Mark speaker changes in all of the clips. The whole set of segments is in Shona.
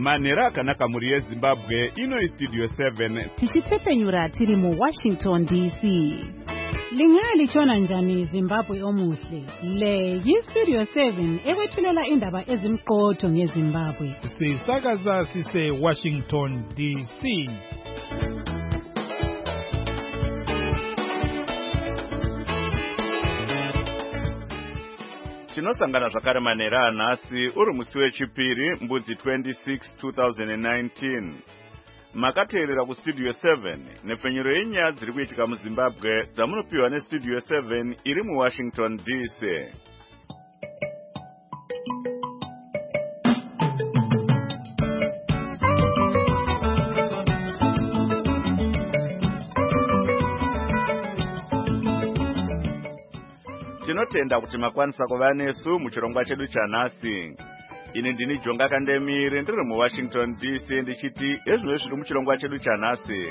Speaker 1: Manera akanaka muri yeZimbabwe ino Studio 7
Speaker 2: tichitsepenyura tiri mu Washington DC. Lingali chona njani Zimbabwe omuhle. Le yi-Studio 7 ekwethulela indaba ezimqotho ngeZimbabwe.
Speaker 3: Sisakaza sise Washington DC.
Speaker 1: Tinosangana zvakare manera anhasi uri musi wechipiri mbudzi 26 2019. Makateerera kuStudio 7 nepfenyuro yenyaya dziri kuitika muZimbabwe dzamunopiwa neStudio 7 iri muWashington DC. Tinotenda kuti makwanisa kuva nesu muchirongwa chedu chanhasi. Ini ndini Jonga Kandemire ndiri muWashington DC ndichiti ezvino zviri muchirongwa chedu chanhasi.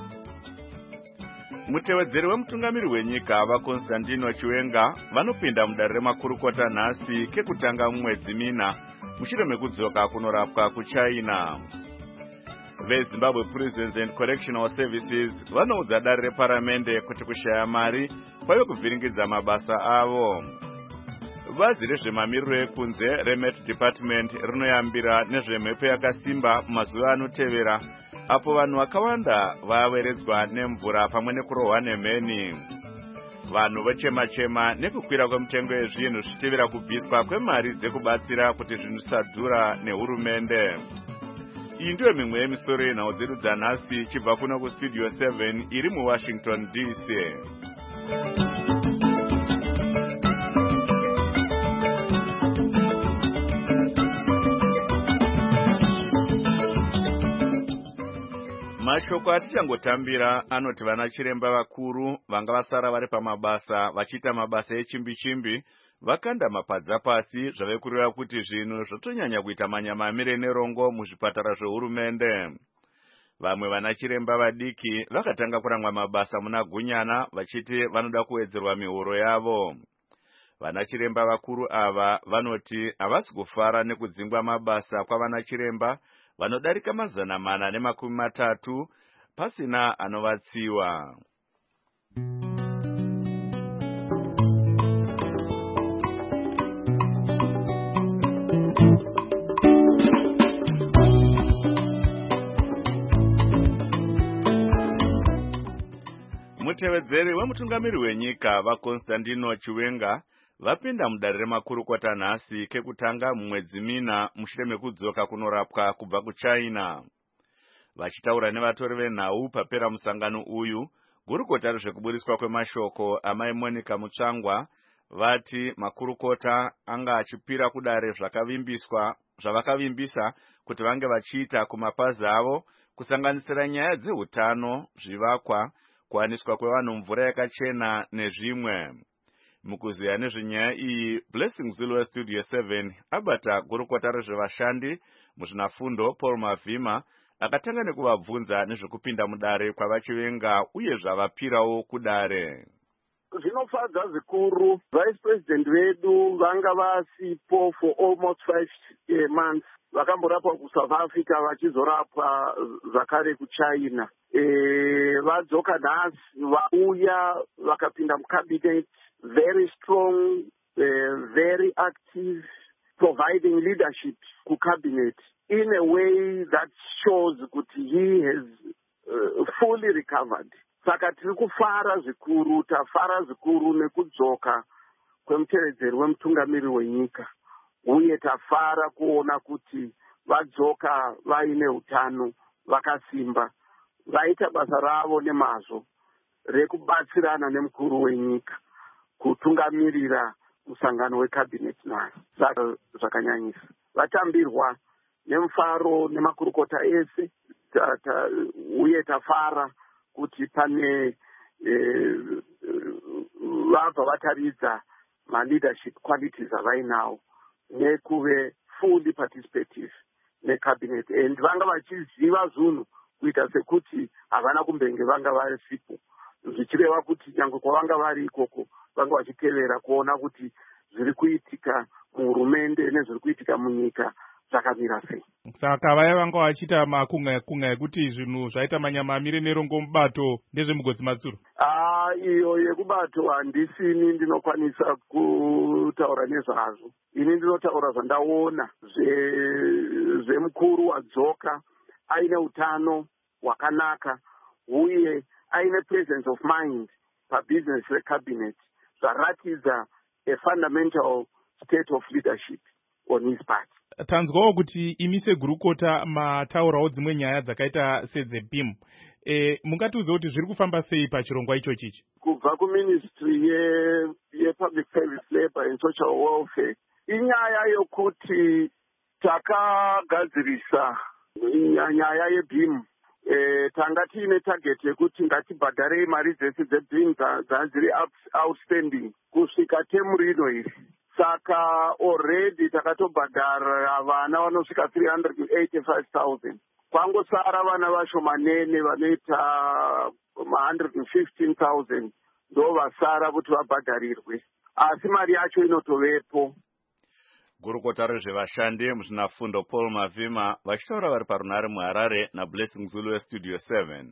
Speaker 1: Mutevedzeri wemutungamiri wenyika vaConstantino Chiwenga vanopinda mudare remakurukota nhasi kekutanga mumwedzi mina mushure mekudzoka kunorapwa kuChina. VeZimbabwe Prisons and Correctional Services vanoudza dare reparamende kuti kushaya mari kwave kuvhiringidza mabasa avo. Bazi rezvemamiriro ekunze reMet Department rinoyambira nezvemhepo yakasimba mazuva anotevera apo vanhu vakawanda vaweredzwa nemvura pamwe nekurohwa nemheni. Vanhu vochema-chema nekukwira kwemutengo yezvinhu zvichitevera kubviswa kwemari dzekubatsira kuti zvinhu zvisadhura nehurumende. Iyi ndiyo mimwe yemisoro yenhau dzedu dzanhasi chibva kuno kuStudio 7 iri muWashington DC. Mashoko atichangotambira anoti vana chiremba vakuru vanga vasara vari pamabasa vachiita mabasa echimbi-chimbi vakanda mapadza pasi zvave kureva kuti zvinhu zvotonyanya kuita manyamamire nerongo muzvipatara zvehurumende. Vamwe vana chiremba vadiki vakatanga kurangwa mabasa muna Gunyana vachiti vanoda kuwedzerwa mihoro yavo. Vana chiremba vakuru ava vanoti havasi kufara nekudzingwa mabasa kwavana chiremba vanodarika 430 pasina anovatsiwa. Mutevedzeri wemutungamiri wenyika vaConstantino Chiwenga vapinda mudare remakurukota nhasi kekutanga mumwedzi mina mushure mekudzoka kunorapwa kubva kuChina. Vachitaura nevatori venhau papera musangano uyu, gurukota rezvekuburiswa kwemashoko amai Monica Mutsvangwa vati makurukota anga achipira kudare zvavakavimbisa kuti vange vachiita kumapazi avo kusanganisira nyaya dzehutano, zvivakwa, kuwaniswa kwevanhu mvura yakachena nezvimwe. Mukuziya nezvenyaya iyi, Blessing Zulu weStudio 7 abata gurukota rezvevashandi muzvinafundo Paul Mavhima akatanga nekuvabvunza nezvekupinda mudare kwavaChiwenga uye zvavapirawo kudare.
Speaker 4: Zvinofadza zvikuru, Vice President vedu vanga vasipo for almost 5 months. Vakamborapwa kuSouth Africa vachizorapwa zvakare kuChina. Vadzoka nhasi vauya vakapinda mucabinet, very strong, very active, providing leadership to cabinet in a way that shows that he has fully recovered. Saka tiri kufara zvikuru, tafara zvikuru nekudzoka kwemutevedzeri wemutungamiri wenyika. Uye tafara kuona kuti vadzoka vaine utano, vakasimba, vaita basa ravo nemazvo rekubatsirana nemukuru wenyika kutungamirira musangano wecabinet nhasi. Saka zvakanyanyisa. Vatambirwa nemufaro nemakurukota ese, uye tafara kuti pane vabva vataridza ma-leadership qualities avainawo nekuve fully participative necabinet. And vanga vachiziva zvinhu kuita sekuti havana kumbenge vanga varisipo. Zvichireva kuti nyangwe kwavanga vari ikoko vanga vachitevera kuona kuti zviri kuitika muhurumende nezviri kuitika munyika dzakamira sei.
Speaker 3: Saka vaya vanga vachita makunga ekuti zvinhu zvaita manyama amire nerongo mubato ndezvemugodzi Matsuro.
Speaker 4: Iyo yekubato handisini ndinokwanisa kutaura nezvazvo. Ini ndinotaura zvandaona zvemukuru wadzoka aine utano hwakanaka uye aine presence of mind pabusiness recabinet zvaratidza a fundamental state of leadership on his part.
Speaker 3: Tanzwawo kuti imi segurukota mataurawo dzimwe nyaya dzakaita sedzeBIM. Mungatiudza kuti zviri kufamba sei pachirongwa ichochichi?
Speaker 4: Kubva kuministry yepublic service labor and social welfare inyaya yokuti takagadzirisa nyaya yeBIM. Tanga tiine target yekuti ngatibhadhare mari dzese dzeBIM dziri outstanding kusvika temu rino iri. Saka already takatobhadhara vana vanosvika 385,000. Kwangosara vana vashomanene vanoita 115,000 ndo vasara kuti vabhadharirwe. Asi mari yacho inotovepo.
Speaker 1: Gurukota rezvevashandi muzvinafundo Paul Mavhima vachitaura vari parunare muHarare naBlessing Zulu weStudio 7.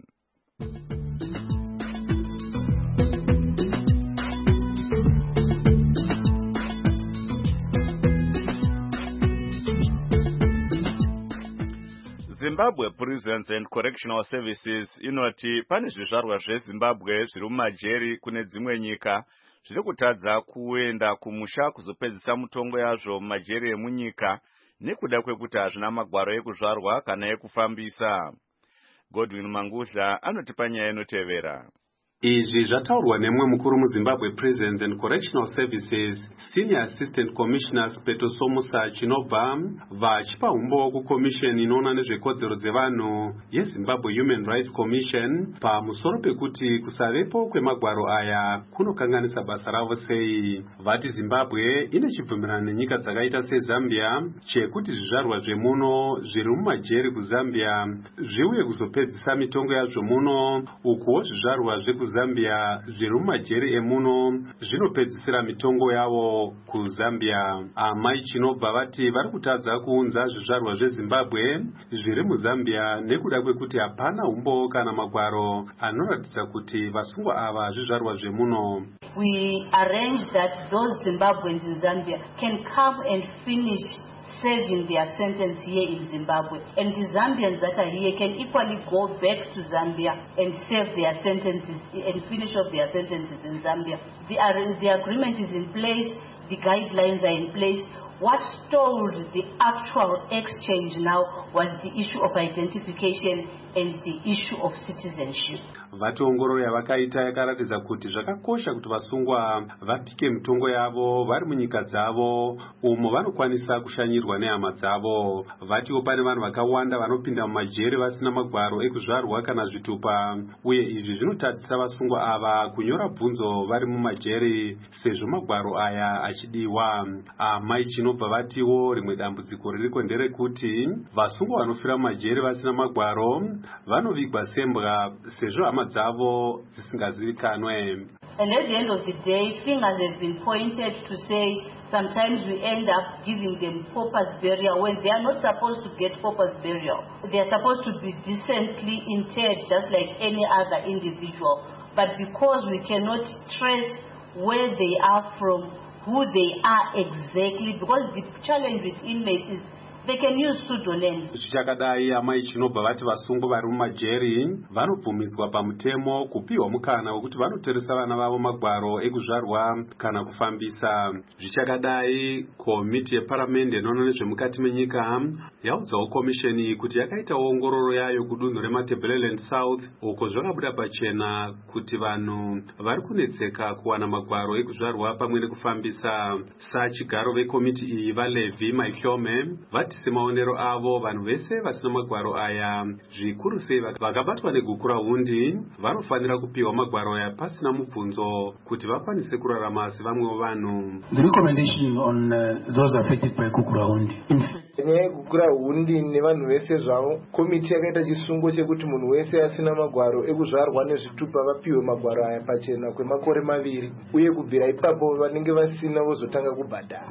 Speaker 1: Zimbabwe Prisons and Correctional Services inoti pane zvizvarwa zveZimbabwe zviri mumajeri kune dzimwe nyika zviri kutadza kuenda kumusha kuzopedzisa mutongo yazvo mumajeri emunyika nekuda kwekuti hazvina magwaro ekuzvarwa kana ekufambisa. Godwin Mangudla anotipa nyaya inotevera.
Speaker 5: Izvi zvataurwa nemwe mukuru muZimbabwe Prisons and Correctional Services Senior Assistant Commissioner Spetosomusa Chinobva vachipa umbo kuCommission inoona nezvekodzero dzevanhu yeZimbabwe Human Rights Commission pamusoro pekuti kusavepo kwemagwaro aya kunokanganisa basa ravo sei. Vati Zimbabwe ine chibvumirano nenyika dzakaita seZambia chekuti zvizvarwa zvemuno zviri mumajeri kuZambia zviuye kuzopedzisa mitongo yazvo muno ukuwo zvizvarwa Zambia zviri mumajeri emuno zvinopedzisira mitongo yavo kuZambia. Amai Chinobva vati vari kutadza kuunza zvizvarwa zveZimbabwe zviri muZambia nekuda kwekuti hapana umbo kana magwaro anoratidza kuti vasungwa ava zvizvarwa zvemuno.
Speaker 6: We arrange that those Zimbabweans in Zambia can come and finish serving their sentence here in Zimbabwe, and the Zambians that are here can equally go back to Zambia and serve their sentences and finish off their sentences in Zambia. The agreement is in place, the guidelines are in place. What stalled the actual exchange now was the issue of identification and the issue of citizenship.
Speaker 5: Vati ongororo yavakaita yakaratidza kuti zvakakosha kuti vasungwa vapike mitongo yavo vari munyika dzavo umo vanokwanisa kushanyirwa nehama dzavo. Vatiwo pane vanhu vakawanda vanopinda mumajeri vasina magwaro ekuzvarwa kana zvitupa, uye izvi zvinotadzisa vasungwa ava kunyora bvunzo vari mumajeri sezvo magwaro aya achidiwa. Amai Chinobva vatiwo rimwe dambudziko ririko nderekuti vasungwa vanofira mumajeri vasina magwaro vanovigwa sembwa sezvo hama dzavo dzisingazivikanwe.
Speaker 6: And at the end of the day, fingers have been pointed to say sometimes we end up giving them paupers burial when they are not supposed to get paupers burial. They are supposed to be decently interred just like any other individual. But because we cannot trace where they are from, who they are exactly, because the challenge with inmates is they can use pseudonyms.
Speaker 5: Zvichakadai amai Chinobva vati vasungwa vari mumajeri vanobvumidzwa pamutemo kupiwa mukana wekuti vanoteresa vana vavo magwaro ekuzvarwa kana kufambisa. Zvichakadai komiti yeparamende inoona nezvemukati menyika yaudzawo komisheni kuti yakaita ongororo yayo kudunhu reMatabeleland South uko zvakabuda pachena kuti vanhu vari kunetseka kuwana magwaro ekuzvarwa pamwe nekufambisa. Sachigaro vekomiti iyi vaLevi Maihlome vati semaonero avo vanhu vese vasina magwaro aya zvikuru sei vakabatwa negukura hundi vanofanira kupiwa magwaro aya pasina mubvunzo kuti vakwanise kurarama sevamwewo vanhu.
Speaker 7: The recommendation on those affected by gukura hundi.
Speaker 8: Nyaya yegukura hundi nevanhu vese zvavo, komiti yakaita chisungo chekuti munhu wese asina magwaro ekuzvarwa nezvitupa vapiwe magwaro aya pachena kwemakore 2 uye kubvira ipapo vanenge vasina vozotanga kubhadhara.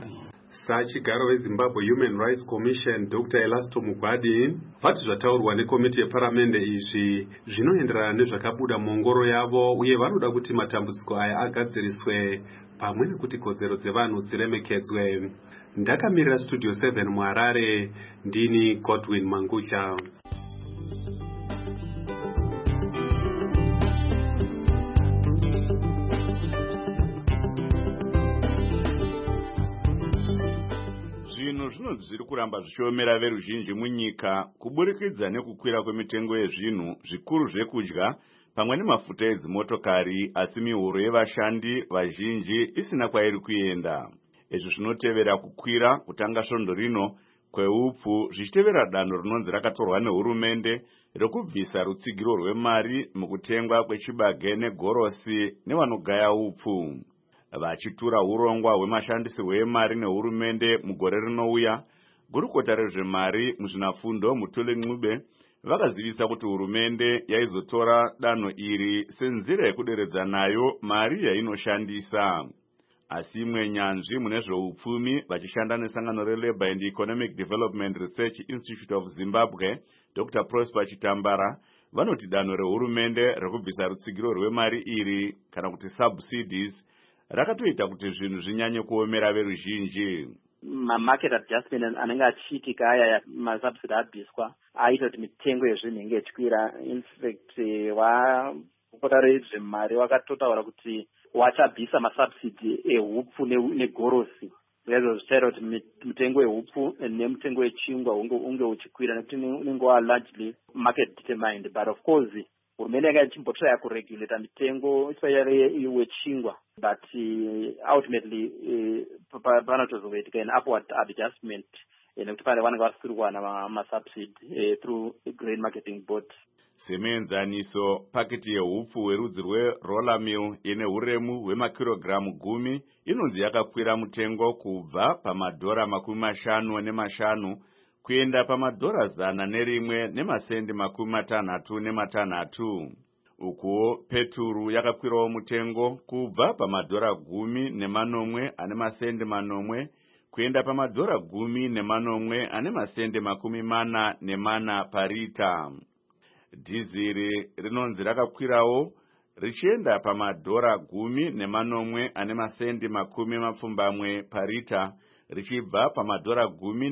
Speaker 5: Sachigaro weZimbabwe Human Rights Commission Dr. Elasto Mugwadi vati zvataurwa nekomiti yeparamende izvi zvinoenderana nezvakabuda muongoro yavo uye vanoda kuti matambudziko aya agadziriswe pamwe nekuti kodzero dzevanhu dziremekedzwe. Ndakamirira Studio 7 muHarare, ndini Godwin Mangucha.
Speaker 1: Zvinhu zviri kuramba zvichiomera veruzhinji munyika kuburikidza nekukwira kwemitengo yezvinhu zvikuru zvekudya pamwe nemafuta edzimotokari, asi mihoro yevashandi vazhinji isina kwairi kuenda. Izvi zvinotevera kukwira kutanga svondo rino kweupfu zvichitevera danho rinonzi rakatorwa nehurumende rekubvisa rutsigiro rwemari mukutengwa kwechibage negorosi nevanogaya upfu. Vachitura urongwa hwemashandisirwo emari nehurumende mugore rinouya, gurukota rezvemari muzvinafundo Mutule Ncube vakazivisa kuti hurumende yaizotora danho iri senzira yekuderedza nayo mari yainoshandisa. Asi imwe nyanzvi mune zveupfumi vachishanda nesangano reLabour and Economic Development Research Institute of Zimbabwe, Dr. Prosper Chitambara, vanoti danho rehurumende rekubvisa rutsigiro rwemari iri kana kuti subsidies rakatoita kuti zvinhu zvinyanye kuomera veruzhinji.
Speaker 9: Market adjustment anenge achiitika aya masubsidy abviswa aita kuti mitengo yezvinhu inge ichikwira. In fact wakota rezvemari wakatotaura kuti wachabvisa masubsidy ehupfu negorosi. Izvo zvichaita kuti mitengo yehupfu nemitengo yechingwa unge uchikwira nekuti unenge wa largely market determined. But of course hurumende yanga ichimbotraya kuregulata mitengo especially wechingwa, but ultimately panotozoitika an upward adjustment nekuti pane vanenge vasiri kuwana masubsidy through grain marketing board.
Speaker 1: Semuenzaniso, paketi yehupfu werudzi rweroller mill ine uremu hwemakirogiramu 10 inonzi yakakwira mutengo kubva pamadhora $50 kuenda pamadhora $101.66. Ukuwo peturu yakakwirawo mutengo kubva pamadhora $10.80 kuenda pamadhora $10.44 parita. Dhiziri rinonzi rakakwirawo richienda pamadhora $10.80 parita richibva pamadhora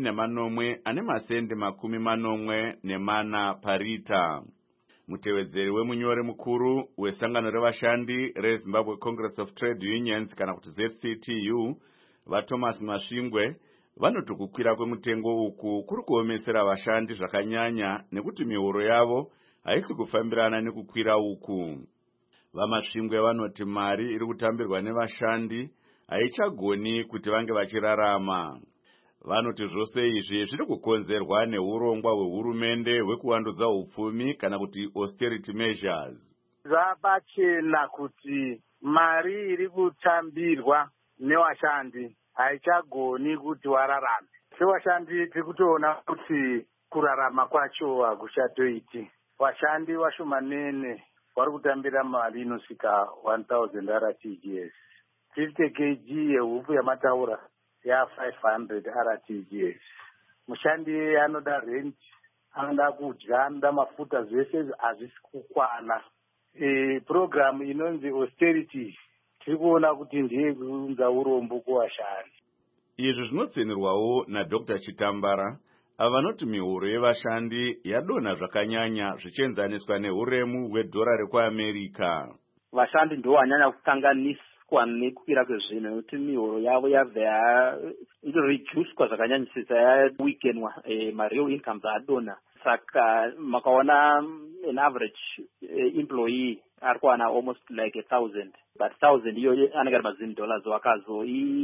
Speaker 1: $10.80 parita. Mutevedzeri wemunyori mukuru wesangano revashandi reZimbabwe Congress of Trade Unions kana kuti ZCTU vaThomas Masvingwe vanoti kukwira kwemutengo uku kuri kuomesera vashandi zvakanyanya nekuti mihoro yavo haisi kufambirana nekukwira uku. VaMasvingwe vanoti mari iri kutambirwa nevashandi haichagoni kuti vange vachirarama. Vanoti zvose izvi zviri kukonzerwa neurongwa hwehurumende hwekuwandudza upfumi kana kuti austerity measures.
Speaker 4: Zvapachena kuti mari iri kutambirwa nevashandi haichagoni kuti wararame. Sevashandi tiri kutoona kuti kurarama kwacho hakuchatoiti. Vashandi vashomanene vari kutambira mari inosvika 1000 RTGS. 50 kg yehupfu yamataura ya500 RTGS. Mushandi anoda rent, anoda kudya, anoda mafuta, zvese hazvisi kukwana. Program inonzi austerity tiri kuona kuti ndiye kuunza urombo kuvashandi.
Speaker 1: Izvi zvinotsenirwawo naDr. Chitambara avanoti mihoro yevashandi yadonha zvakanyanya zvichienzaniswa nehuremu hwedhora rekuAmerica.
Speaker 9: Vashandi ndo vanyanya kukanganiswa nekukwira kwezvinhu nekuti mihoro yavo yabva inoreduced zvakanyanyisisa, yaweakenwa, real income adonha. Saka makaona an average employee ari kuwana almost like 1,000, but 1,000 iyo anenge ari $10 wakazo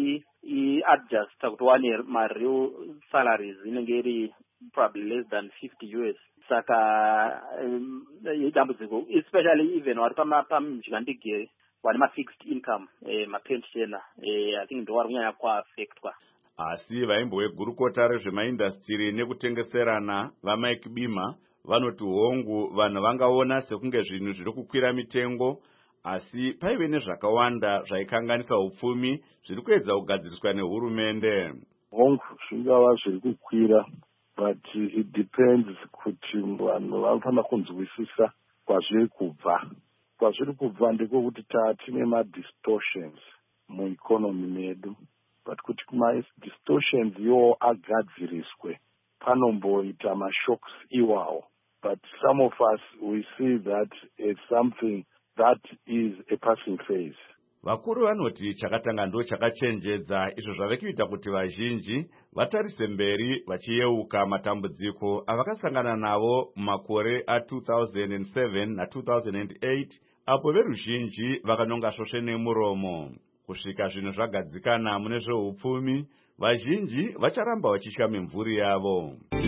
Speaker 9: adjust kuti wane real salaries inenge iri probably less than $50. Saka idambudziko, especially even vari pamuzvikandigere vane ma-fixed income, mapension, I think ndo vari kunyanya kuaffectwa.
Speaker 1: Asi vaimbo vegurukota rezvemaindastiri nekutengeserana vaMike Bima vanoti hongu vanhu vangaona sekunge zvinhu zviri kukwira mitengo, asi paive nezvakawanda zvaikanganisa upfumi zviri kuedza kugadziriswa nehurumende.
Speaker 10: hongu zvingava zviri kukwira, but it depends kuti vanhu vanofanira kunzwisisa kwazviri kubva. Kwazviri kubva ndikokuti tine ma-distortions mueconomy medu, but kuti ma-distortions iwo agadziriswe panomboita ma-shocks iwawo. But some of us, we see that it's something that is a passing phase.
Speaker 1: Vakuru vanoti chakatanga ndo chakachenjedza, izvo zvave kuita kuti vazhinji vatarise mberi vachiyeuka matambudziko avakasangana nawo mumakore a2007 na2008, apo veruzhinji vakanonga svosve nemuromo. Kusvika zvino zvagadzikana mune zveupfumi, vazhinji vacharamba vachitya mimvuri yavo.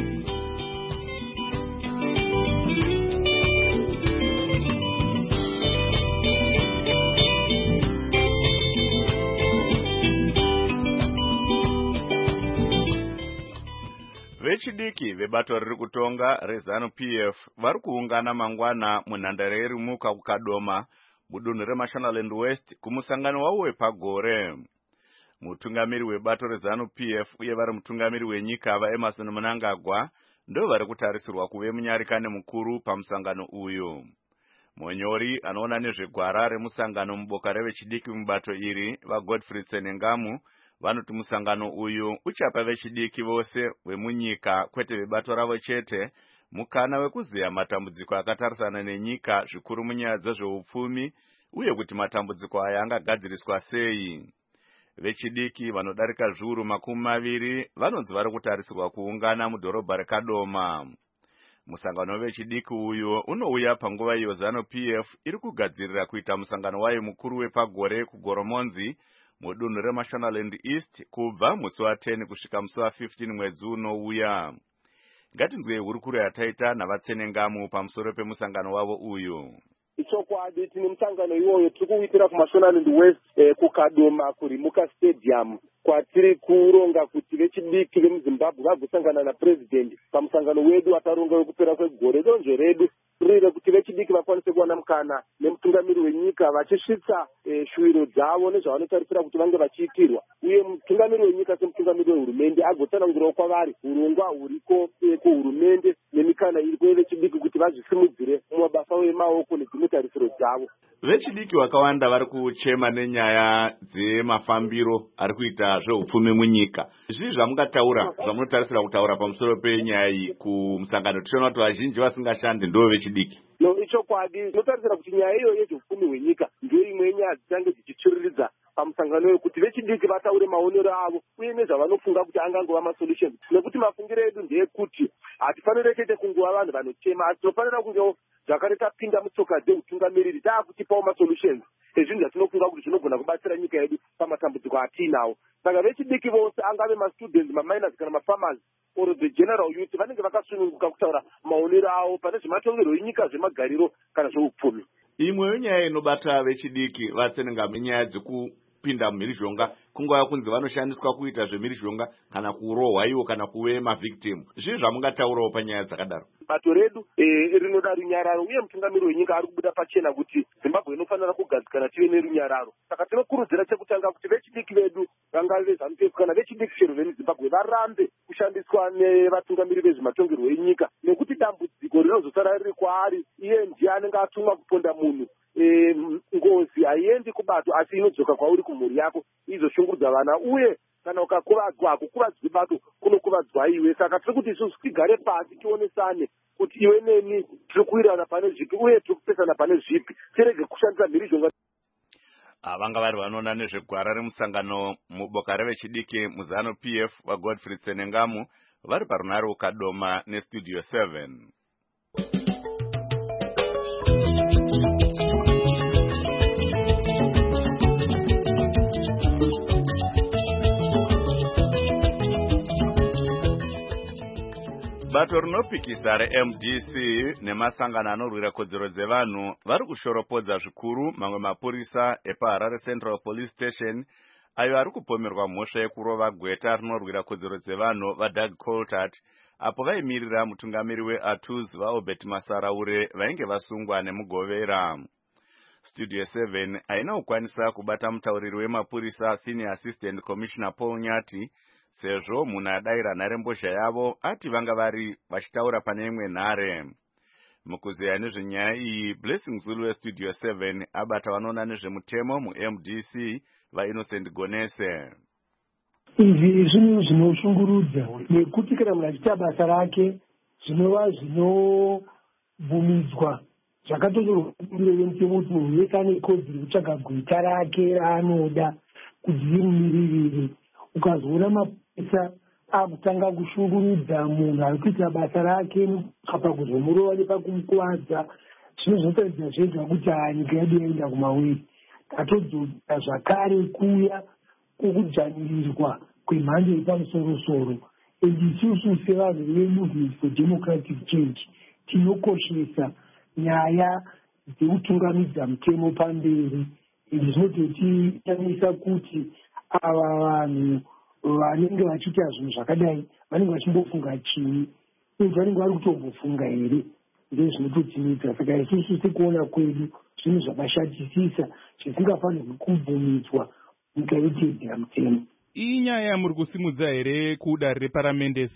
Speaker 1: Vechidiki vebato riri kutonga reZANU-PF vari kuungana mangwana munhandare yeRimuka kuKadoma mudunhu reMashonaland West kumusangano wavo wepagore. Mutungamiri webato reZANU-PF uye vari mutungamiri wenyika vaEmerson Mnangagwa ndo vari kutarisirwa kuve munyarikane mukuru pamusangano uyu. Monyori anoona nezvegwara remusangano muboka revechidiki mubato iri vaGodfrey Tsenengamu vanoti musangano uyu uchapa vechidiki vose vemunyika kwete vebato ravo chete mukana wekuziya matambudziko akatarisana nenyika zvikuru munyaya dzezveupfumi uye kuti matambudziko aya angagadziriswa sei. Vechidiki vanodarika zviuru 20 vanonzi vari kutarisirwa kuungana mudhorobha reKadoma. Musangano wechidiki uyu unouya panguva iyo ZANU-PF iri kugadzirira kuita musangano wayo mukuru wepagore kuGoromonzi mudunhu reMashonaland East kubva musi wa10 kusvika musi wa15 mwedzi unouya. Ngatinzwei hurukuro yataita navatsenengamu pamusoro pemusangano wavo uyu.
Speaker 4: Ichokwadi tine musangano iwoyo tiri kuitira kuMashonaland West kuKadoma kuRimuka Stadium kwatiri kuronga kuti vechidiki vemuZimbabwe vagosangana naPresident pamusangano wedu wataronga wekupera kwegore. Donzvo redu riri kuti vechidiki vakwanise kuwana mukana nemutungamiri wenyika vachisvitsa shuviro dzavo nezvavanotarisira kuti vange vachiitirwa, uye mutungamiri wenyika semutungamiri wehurumende agotsanangurawo kwavari urongwa huriko kuhurumende nemikana iriko yevechidiki kuti vazvisimudzire mumabasa emaoko nedzimwe tarisiro dzavo.
Speaker 1: Vechidiki vakawanda vari kuchema nenyaya dzemafambiro ari kuita zveupfumi munyika. Zvii zvamungataura zvamunotarisira kutaura pamusoro penyaya iyi kumusangano? Tichiona kuti vazhinji vasingashandi ndo vechidiki.
Speaker 4: No, ichokwadi tinotarisira kuti nyaya iyo yezveupfumi hwenyika ndiyo imwe yenyaya dzichange dzichichururidza pamusangano uyu kuti vechidiki vataure maonero avo uye nezvavanofunga kuti angangova masolution. Nekuti mafungiro edu ndeyekuti hatifaniri chete kunguva vanhu vanochema, asi tinofanira kungewo zvakare tapinda mutsoka dzeutungamiriri taakutipawo masolutions ezvinhu zvatinofunga kuti zvinogona kubatsira nyika yedu pamatambudziko atiinawo. Saka vechidiki vose angave mastudents, maminers kana mafarmers or the general youth vanenge vakasununguka kutaura maonero avo pane zvematongerwo enyika, zvemagariro kana zveupfumi.
Speaker 1: Imwe yenyaya inobata vechidiki vatsenengamu nyaya dzekupinda mumhirizhonga, kungava kunzi vanoshandiswa kuita zvemhirizhonga kana kurohwa iwo kana kuve mavhictim. Zvii zvamungataurawo panyaya dzakadaro?
Speaker 4: Bato redu rinoda runyararo uye mutungamiri wenyika ari kubuda pachena kuti Zimbabwe inofanira kugadzikana tive nerunyararo. Saka tinokurudzira chekutanga kuti vechidiki vedu vangave veZANU-PF kana vechidiki chero vemuZimbabwe varambe kushandiswa nevatungamiri vezvematongerwo enyika, nekuti dambudziko rinozosara riri kwaari iye ndiye anenge atumwa kuponda munhu. Ngozi haiendi kubato asi inodzoka kwauri kumhuri yako izoshungurudza vana, uye kana ukakuvadzwa hakukuvadzwi bato kunokuvadzwa iwe. Saka tiri kuti isusu tigare pasi tionesane kuti iwe neni tiri kuwirirana pane zvipi uye tiri kupesana pane zvipi, tirege kushandisa mhirizhonga.
Speaker 1: Vanga vari vanoona nezvegwara remusangano muboka revechidiki muZANU-PF vaGodfrey Tsenengamu vari parunare kuKadoma neStudio 7. Bato rinopikisa reMDC nemasangano anorwira kodzero dzevanhu vari kushoropodza zvikuru mamwe mapurisa epaHarare Central Police Station ayo ari kupomerwa mhosva yekurova gweta rinorwira kodzero dzevanhu vaDoug Coltart apo vaimirira mutungamiri weATUS vaObert Masaraure vainge vasungwa nemugovera. Studio 7 haina kukwanisa kubata mutauriri wemapurisa Senior Assistant Commissioner Paul Nyati sezvo munhu adayira nharembozha yavo ati vanga vari vachitaura pane imwe nhare. Mukuzeya nezvenyaya iyi, Blessing Zulu weStudio 7 abata vanoona nezvemutemo muMDC vaInnocent Gonese.
Speaker 11: Izvi zvinhu zvinoshungurudza nekuti kana munhu achiita basa rake zvinova zvinobvumidzwa zvakatonyorwa mutemo kuti munhu wese ane kodzero kutsvaga gwita rake raanoda kuti rimumiririre. Ukazoona mapurisa akutanga kushungurudza munhu ari kuita basa rake pakuzomurova nepakumukuwadza, zvinozotaridza zvega kuti nyika yedu yaenda kumawiri. Tatodzoka zvakare kuya kwekudzvanirirwa kwemhando yepamusoro-soro. Isusu sevanhu veMovement for Democratic Change tinokoshesa nyaya dzekutungamidza mutemo pamberi. Izvi zvinototitamisa kuti ava vanhu vanenge vachiita zvinhu zvakadai vanenge vachimbofunga chii, uye vanenge vari kutombofunga here, ndezvinototimidza. Saka isusu sekuona kwedu zvinhu zvakashatisisa zvisingafanirwi kubvumidzwa nyika yotedzera mutemo.
Speaker 3: Iyi nyaya yamuri kusimudza here kudare reparamende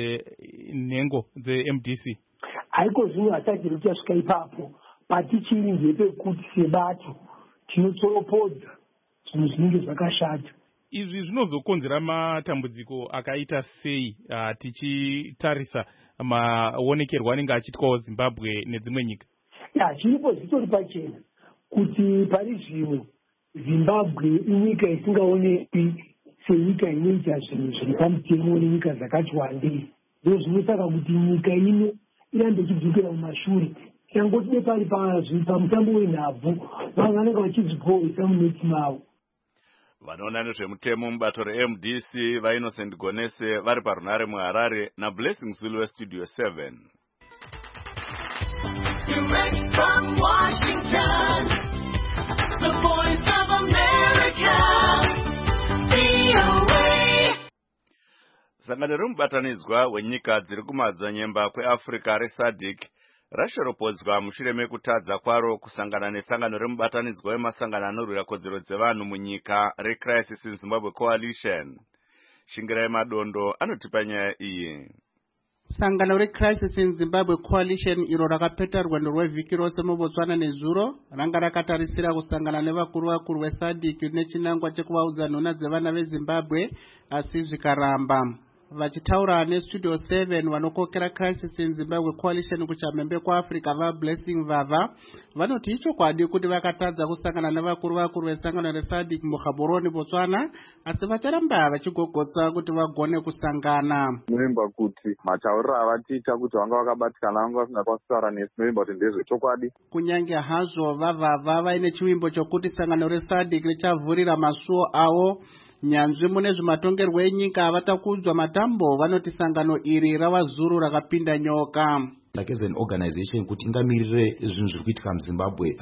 Speaker 3: senhengo dzeMDC?
Speaker 11: Haiko zvinhu hasati richasvika ipapo, patichiri ndepekuti sebato tinotsoropodza zvinhu zvinenge zvakashata.
Speaker 3: Izvi zvinozokonzera matambudziko akaita sei tichitarisa maonekerwo anenge achitwawo Zimbabwe nedzimwe nyika?
Speaker 11: Chiripo zvitori pachena kuti pari zvino Zimbabwe inyika isingaonekwi senyika inoita zvinhu zviri pamutemo nenyika zvakati wandei. Ndizvo zvinosaka kuti nyika ino irambe ichidzokera mumashure. Changoti nepari pamutambo wenhabvu vanhu vanenge vachizvipoesa muneti mavo.
Speaker 1: Vanoona nezvemutemo mubato reMDC vaInnocent Gonese vari parunare muHarare naBlessing Zulu weStudio 7.
Speaker 12: Direct from Washington, the voice of America, VOA.
Speaker 1: Sangano remubatanidzwa wenyika dziri kumadzanyemba kweAfrica reSADC rashoropodzwa mushure mekutadza kwaro kusangana nesangano remubatanidzwa wemasangano anorwira kodzero dzevanhu munyika reCrisis in Zimbabwe Coalition. Shingirai Madondo anotipa nyaya iyi.
Speaker 13: Sangano reCrisis in Zimbabwe Coalition iro rakapeta rwendo rwevhiki rose muBotswana nezuro ranga rakatarisira kusangana nevakuru veSADC nechinangwa chekuvaudza nhuna dzevana veZimbabwe, asi zvikaramba. Vachitaura neStudio 7 vanokokera Crisis in Zimbabwe Coalition kuchamhembe kwaAfrica vaBlessing Vava vanoti ichokwadi kuti vakatadza kusangana nevakuru vesangano reSADC muGaborone Botswana, asi vacharamba vachigogotsa kuti vagone kusangana.
Speaker 14: Novimba kuti matauriro avatiita kuti vanga vakabatikana vanga vasingakwanisi kutaura nesu, novimba kuti ndezvechokwadi.
Speaker 13: Kunyange hazvo Vava vaine chiwimbo chokuti sangano reSADC richavhurira masuo avo, nyanzvi mune zvematongerwo enyika avatakudzwa matambo vanoti sangano iri rava zuru rakapinda nyoka.
Speaker 15: Like as an organization kuti ingamirire zvinhu zviri kuitika muZimbabwe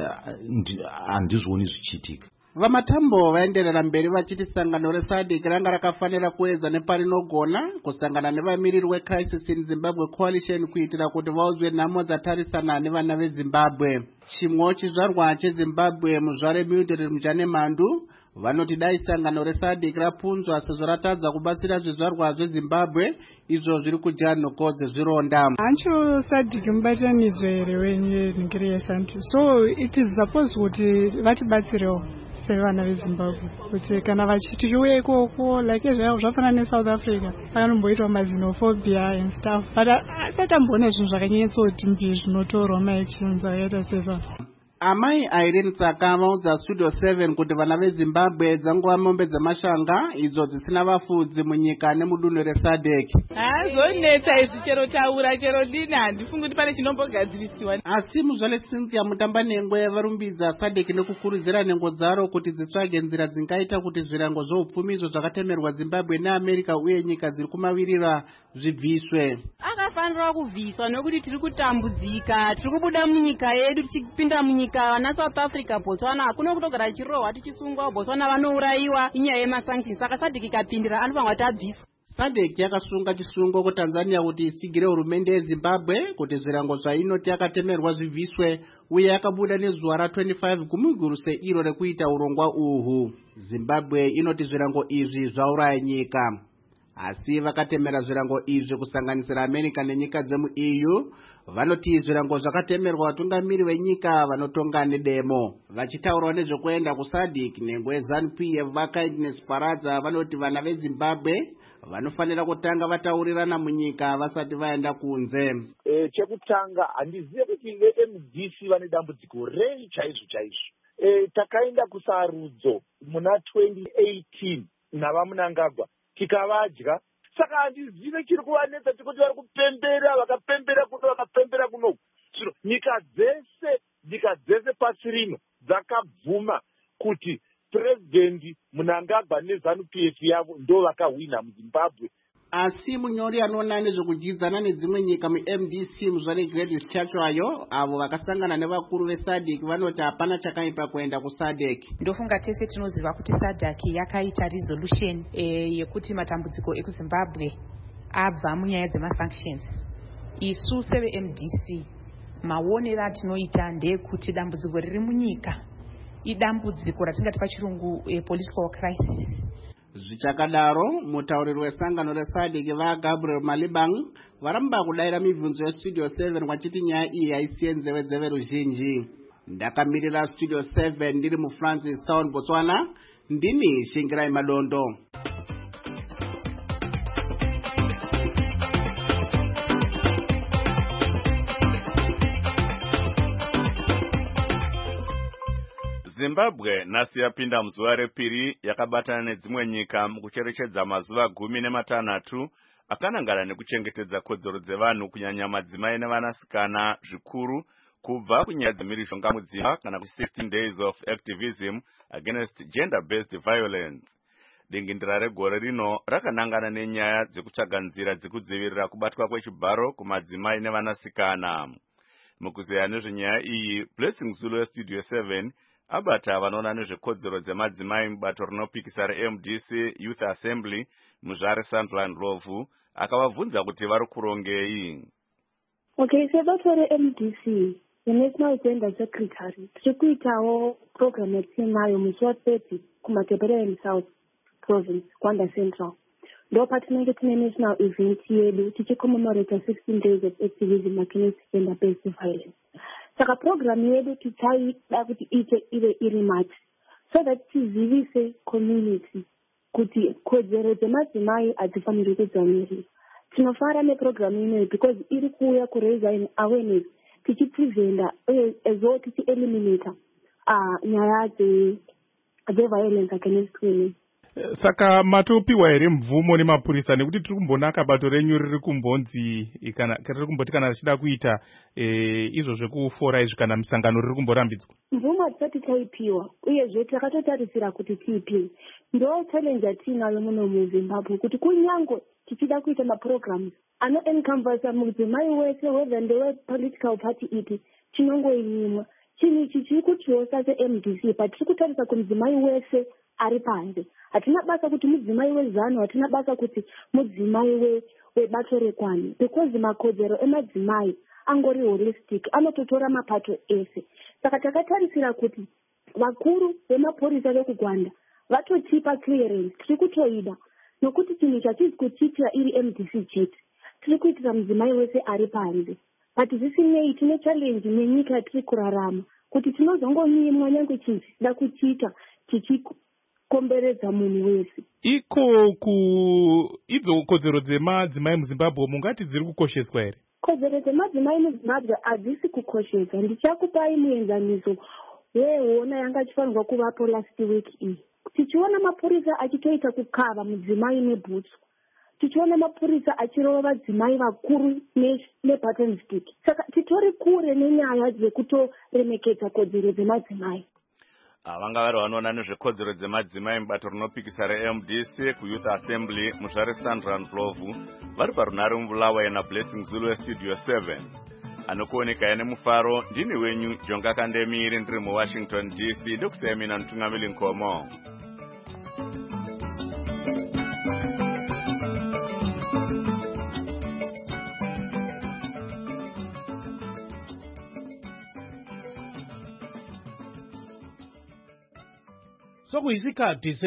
Speaker 15: handizvoni zvichiitika.
Speaker 13: Vamatambo vaenderera mberi vachiti sangano reSADC ranga rakafanira kuedza neparinogona kusangana nevamiriri weCrisis in Zimbabwe Coalition kuitira kuti vaudzwe nhamo dzatarisana nevana veZimbabwe. Chimwe chizvarwa cheZimbabwe muzvare Mildred Mujanemandu vanoti dai sangano reSADC rapunzwa sezvo ratadza kubatsira zvizvarwa zveZimbabwe izvo zviri kudya nhoko dzezvironda.
Speaker 16: Hancho SADC mubatanidzwa here wenyika yeSADC, so it is supposed kuti vatibatsirewo sevana veZimbabwe kuti kana vachitiuye ikoko like zvaivo zvafanana neSouth Africa pakanomboitwa maxenophobia and stuff, but asatamboona zvinhu zvakanyanyetsoti mbi zvinotorwa maactions akaita seva.
Speaker 13: Amai Irene Tsaka vaudza Studio 7 kuti vana veZimbabwe dzangova mombe dzamashanga idzo dzisina vafudzi munyika nemudunhu reSADC.
Speaker 17: Hazonetsa izvi chero taura chero dini handifungi kuti pane chinombogadzirisiwa.
Speaker 13: Asi muzvale Cynthia Mutambanengwe varumbidza SADC nekukurudzira nhengo dzaro kuti dzitsvage nzira dzingaita kuti zvirango zveupfumi izvo zvakatemerwa Zimbabwe neAmerica uye nyika dziri kumavirira zvibviswe.
Speaker 17: Akafanira kubviswa nokuti tiri kutambudzika, tiri kubuda munyika yedu tichipinda munyika na South Africa, Botswana hakuna kutogara chirohwa tichisungwa, Botswana vanouraiwa inyaya yemasanctions, saka SADC ikapindira anofanirwa kuti abviswe.
Speaker 13: SADC yakasunga chisungo kuTanzania kuti isigire hurumende yeZimbabwe kuti zvirango zvainoti yakatemerwa zvibviswe, uye yakabuda nezuva ra25 kumiguruse iro rekuita urongwa uhu. Zimbabwe inoti zvirango izvi zvauraya nyika. asi vakatemera zvirango izvi kusanganisira America nenyika dzemu EU vanoti zvirango zvakatemerwa vatungamiri venyika vanotonga nedemo. Vachitaurawo nezvekuenda kuSADC nhengo yeZANU-PF vaKindness Paradza vanoti vana veZimbabwe vanofanira kutanga vataurirana munyika vasati vaenda kunze.
Speaker 18: Chekutanga handizive kuti veMDC vane dambudziko rei chaizvo. Takaenda kusarudzo muna 2018 navaMunangagwa tikavadya, saka handizive chiri kuvanetsa chekuti vari kupembera, vakapembera kuno vakapembera kuno. Nyika dzese pasi rino dzakabvuma kuti President Munangagwa neZANU-PF yavo ndo vakahwina muZimbabwe.
Speaker 13: Asi munyori anoona nezvekudyidzana nedzimwe nyika muMDC muzvare Gladys Chatswayo avo vakasangana nevakuru veSADC vanoti hapana chakaipa kuenda kuSADC.
Speaker 19: Ndofunga tese tinoziva kuti SADC yakaita resolution yekuti matambudziko ekuZimbabwe abva munyaya dzemasanctions. Isu seveMDC maonero atinoita ndeyekuti dambudziko riri munyika idambudziko ratingati pachirungu political crisis.
Speaker 13: Zvichakadaro mutauriri wesangano reSADC vaGabriel Malibang varamba kudaira mibvunzo yeStudio 7 kwachiti nyaya iyi haisiye nzeve ruzhinji. Ndakamirira Studio 7 ndiri muFrancis Town, Botswana. Ndini Shingirai Madondo.
Speaker 1: Zimbabwe nhasi yapinda muzuva repiri yakabatana nedzimwe nyika mukucherechedza mazuva 16 akanangana nekuchengetedza kodzero dzevanhu kunyanya madzimai nevanasikana zvikuru kubva kunyaya dzemhirizhonga mudzimba kana kuti 16 days of activism against gender-based violence. Dingindira regore rino rakanangana nenyaya dzekutsvaga nzira dzekudzivirira kubatwa kwechibharo kumadzimai nevanasikana. Mukuzeya nezvenyaya iyi, Blessing Zulu weStudio 7 abata vanoona nezvekodzero dzemadzimai mubato rinopikisa reMDC Youth Assembly muzvare Sandland Rovu akavabvunza kuti vari kurongei.
Speaker 20: Okay, sebato reMDC yeNational Gender Secretary tiri kuitawo program yatinayo musi wa30 kuMatabeleland South Province, Kwanda Central. Ndo patinenge tine national event yedu tichicommemorate 16 days of activism against gender-based violence. Saka program yedu tichaida kuti ive iri mati so that tizivise community kuti kodzero dzemadzimai hadzifaniri kudzamirirwa. Tinofara neprogram ineyi because iri kuuya kuraise an awareness tichipreventa uye as well tichieliminate nyaya dzeviolence against women.
Speaker 3: Saka matopiwa here mvumo nemapurisa nekuti tiri kumbonaka bato renyu riri kumbonzi riri kumboti kana richida kuita izvo zvekufora izvi kana misangano riri kumborambidzwa.
Speaker 20: Mvumo hatisati taipiwa uyezve takatotarisira kuti tiipiwe. Ndo challenge yatinayo muno muZimbabwe kuti kunyange tichida kuita maprograms anoencompass mudzimai wese whether ndewe political party ipi chinongoimwa. Chinhu ichi chiri kutiosa seMDC patiri kutarisa kumudzimai wese ari panze. Hatina basa kuti mudzimai weZANU, hatina basa kuti mudzimai webato rekwani, because makodzero emadzimai angori holistic, anototora mapato ese. Saka takatarisira kuti vakuru vemapurisa vekugwanda vatotipa clearance, tiri kutoida nokuti chinhu chatizi kuchitira iri MDC chete tiri kuitira mudzimai wese ari panze. But zvisinei tine challenge nenyika yatiri kurarama kuti tinozongonyimwa nyange chinhu chisida kuchita komberedza munhu wese.
Speaker 3: Iko idzo kodzero dzemadzimai muZimbabwe mungati dziri kukosheswa here?
Speaker 20: Kodzero dzemadzimai muZimbabwe hadzisi kukosheswa. Ndichakupai muenzaniso weona yanga chifanirwa kuvapo last week iyi. Tichiona mapurisa achitoita kukava mudzimai nebhutsu. Tichiona mapurisa achirova vadzimai vakuru nebutton stick. Saka titori kure nenyaya dzekutoremekedza kodzero dzemadzimai.
Speaker 1: Vanga vari vanoona nezvekodzero dzemadzimai mubato rinopikisa reMDC kuYouth Assembly muzvare Sandland Rovu vari parunare mubulawayo naBlessing Zulu weStudio 7. Anokuoneka nemufaro ndini wenyu Jonga Kandemiri ndiri muWashington DC ndokusaya mina Mutungamiri Nkomo.
Speaker 21: Sokuyisikhathi